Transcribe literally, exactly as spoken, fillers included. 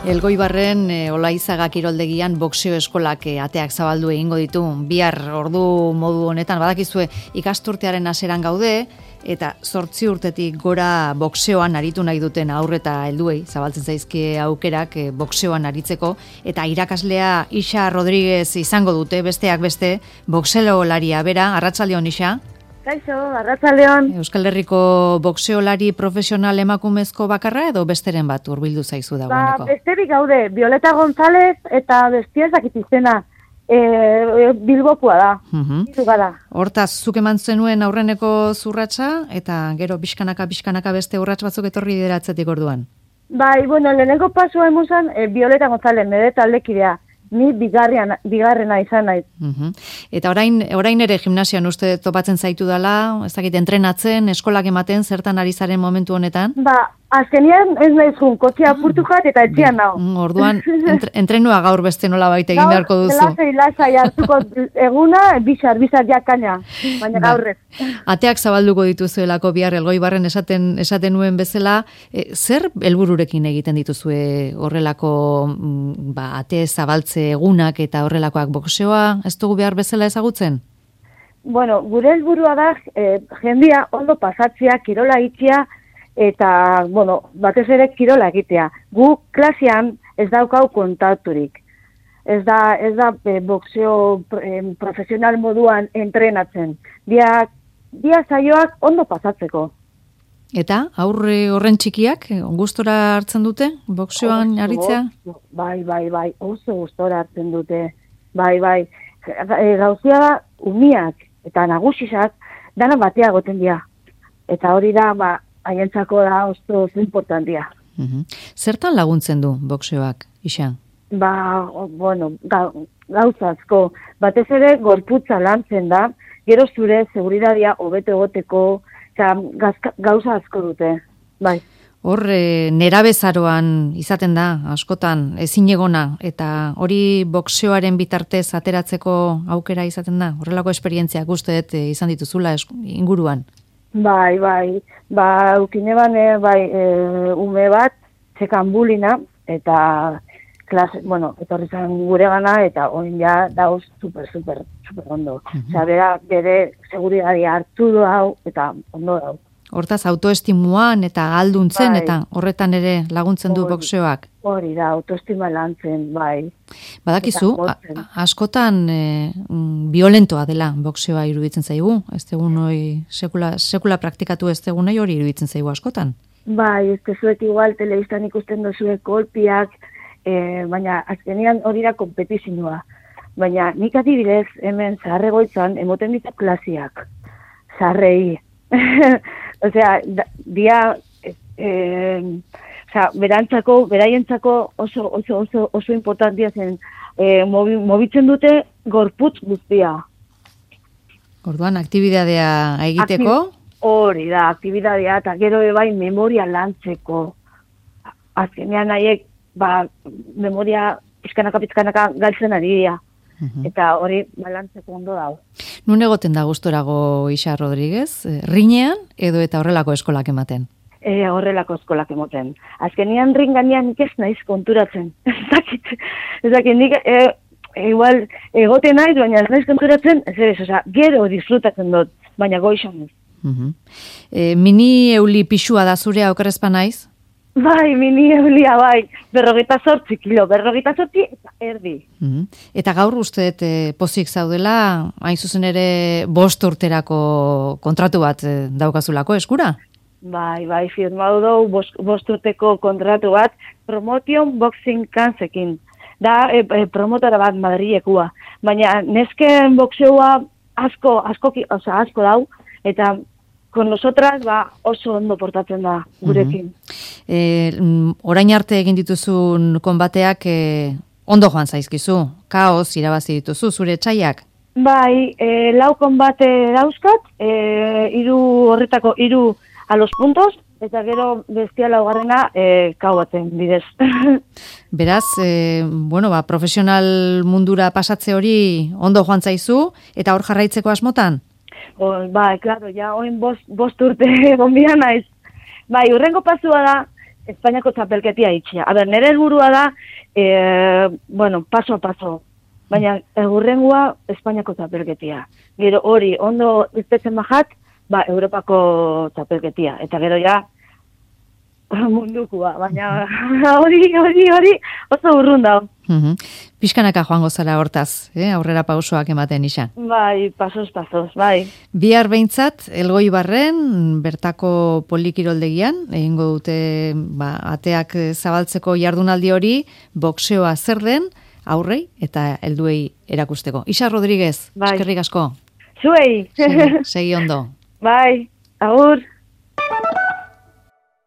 Elgoibarren e, Olaizaga kiroldegian boxeo eskolak e, ateak zabaldu egingo ditu. Bihar ordu modu honetan badakizue ikasturtearen hasieran gaude eta zortzi urtetik gora boxeoan aritu nahi duten aurre eta helduei zabaltzen zaizkie aukerak e, boxeoan aritzeko eta irakaslea Ixa Rodríguez izango dute, besteak beste boxeolaria bera. Arratsaldeon Ixa. Kaixo, arratsaldeon. Euskal Herriko boxeolari profesional emakumezko bakarra edo besteren bat hurbildu zaizu dagoeneko? Ba, besterik gaude, Violeta González eta bestia ez dakit izena. E, Bilbokoa da. Mhm. Gara. Hortaz, zuk eman zenuen aurreneko zurratsa eta gero bizkanaka bizkanaka beste urrats batzuk etorri diratzetik orduan. Bai, bueno, lehenengo pasua emuzan e, Violeta González, nire taldekidea. Ni bigarrian, bigarrena izan naiz. Uh-huh. Eta orain, orain ere gimnasian uste topatzen zaitu dela, ez dakit entrenatzen, eskolak ematen, zertan ari zaren momentu honetan? Ba, azkenian ez nahi zuen, kotxea apurtu jat eta etxian nao. Orduan, entre, entrenua gaur beste nola baita egin beharko duzu. Gaur, lasai, lasai, hartuko eguna, bizar, bizar jakana, baina ba. gaurrez. Ateak zabalduko dituzuelako bihar Elgoibarren esaten, esaten nuen bezala, e, zer helbururekin egiten dituzue horrelako ba, ate zabaltze egunak eta horrelakoak boxeoa, ez dugu behar bezala ezagutzen? Bueno, gure helburua da eh, jendia ondo pasatzea, kirola egitea, eta, bueno, batez ere kirola egitea. Gu klasean ez daukau kontaturik. Ez da, ez da eh, boxeo eh, profesional moduan entrenatzen. Dia, dia saioak ondo pasatzeko. Eta aurre horren txikiak gustora hartzen dute boxeoan aritzea? Bai, bai, bai, oso gustora hartzen dute. Bai, bai. Gauzia da umiak eta nagusiak dana batea goten dira. Eta hori da, ba, haientzako da oso oso importantia. Uh-huh. Zertan laguntzen du boxeoak, Ixa? Ba, bueno, ga, gauza asko. Batez ere gorputza lantzen da, gero zure seguridadia hobeto egoteko, eta gauza asko dute, bai. Hor, e, nerabezaroan izaten da, askotan, ezinegona, eta hori boxeoaren bitartez ateratzeko aukera izaten da? Horrelako esperientziak uste dut e, izan dituzula esk, inguruan? Bai, bai, ba, ukine bane, bai, e, ume bat, txekan bulina, eta klase, bueno, etorri zen gure gana, eta oin ja dauz super, super, super ondo. Uh-huh. Osea, bera, bere seguridadia hartu du hau, eta ondo dau. Hortaz, autoestimuan eta alduntzen, bai. Eta horretan ere laguntzen du boxeoak. Hori da, autoestima lantzen, bai. Badakizu, a, askotan e, mm, violentoa dela boxeoa iruditzen zaigu, ez tegun hori sekula, sekula praktikatu ez tegun hori iruditzen zaigu askotan. Bai, ez tezuek igual telebistan ikusten dozuek kolpiak, e, baina azkenean hori da kompetizioa. Baina nik adibidez hemen zaharregoitzan emoten ditu klasiak, zaharrei. Osea, da, dia, eh, eh, osea, berantzako, beraientzako oso, oso, oso, oso importantia zen, eh, mobi, mobitzen dute gorputz guztia. Orduan, aktibidadea egiteko? Hori da, aktibidadea, eta gero bai memoria lantzeko. Azkenean haiek, ba, memoria pizkanaka, pizkanaka galtzen ari dira. Uh-huh. Eta hori balantzeko ondo dago. Nun egoten da gustorago Ixa Rodríguez? Rinean edo eta horrelako eskolak ematen? E, horrelako eskolak ematen. Azkenean ringanean nik ez naiz konturatzen. Ez dakit, ez dakit, nik e, igual egoten naiz, baina ez naiz konturatzen, ez ere, oza, gero disfrutatzen dut, baina goixan ez. Uh-huh. E, mini euli pixua da zurea okerrezpa naiz? Bai, mini eulia, bai, berrogeita zortzi kilo, berrogeita zortzi eta erdi. Mm-hmm. Eta gaur uste dut eh, pozik zaudela, hain zuzen ere bost urterako kontratu bat eh, daukazulako eskura? Bai, bai, firmau dugu bost, bost urteko kontratu bat, Promotion Boxing Kansekin. Da, e, e, promotora bat Madrilekua. Baina nesken boxeua asko, asko, oza, asko dau, eta con nosotras ba, oso ondo portatzen da gurekin. Uh-huh. E, orain arte egin dituzun konbateak e, ondo joan zaizkizu, kaos irabazi dituzu, zure txaiak? Bai, e, lau konbate dauzkat, e, iru horretako iru a los puntos, eta gero bestia laugarrena e, kau baten bidez. Beraz, e, bueno, ba, profesional mundura pasatze hori ondo joan zaizu, eta hor jarraitzeko asmotan? O, bai, claro, ja, oin bost, bost urte gonbia naiz. Bai, urrengo pasua da, Espainiako txapelketia itxia. A ber, nire helburua da, e, bueno, paso a paso. Baina, egurrengua Espainiako txapelketia. Gero hori, ondo iztetzen bajat, ba, Europako txapelketia. Eta gero ja, mundukua. Baina, hori, hori, hori, oso urrun dau. Uhum. Pixkanaka joango zara hortaz, eh? Aurrera pausoak ematen isa. Bai, pasos, pasos, bai. Bihar behintzat, Elgoibarren, bertako polikiroldegian, egingo dute ba, ateak zabaltzeko jardunaldi hori, boxeoa zer den, aurrei eta helduei erakusteko. Isa Rodríguez, bai. Eskerrik asko. Zuei. Segi, segi ondo. Bai, agur.